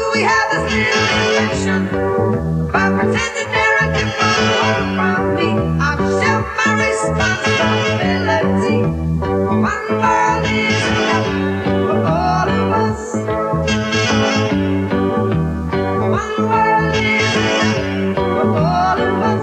we have this little illusion about pretending they're a different world from me? I've shelved my responsibility. One world is enough for all of us. One world is enough for all of us.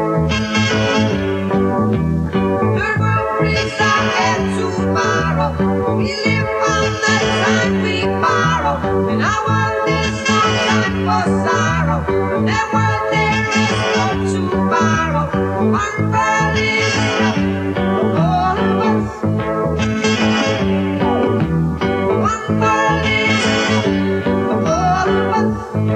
Third world brings our end tomorrow. We live on the time we borrow, and I want this no time for sorrow. There were there is no tomorrow. One world is enough for all of us. One world is enough for all of us.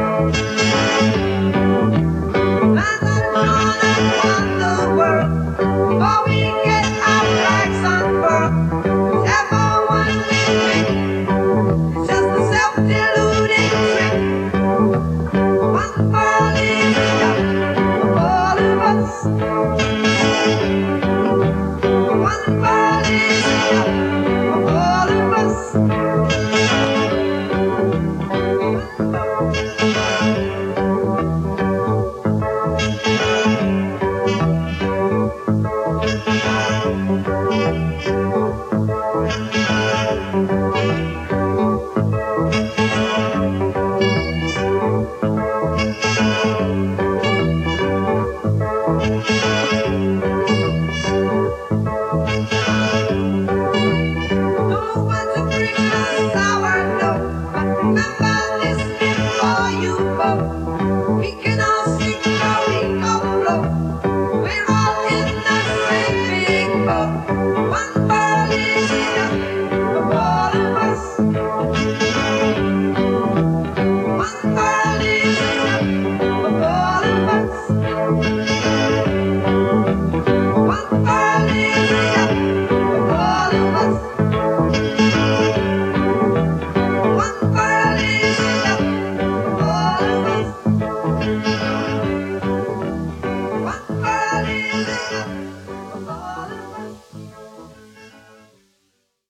I'm not drawn upon the world before we get our flags unfurled. Whatever one we pick, it's just a self-deluding trick. One world is enough for all of us. One world is enough for all of us.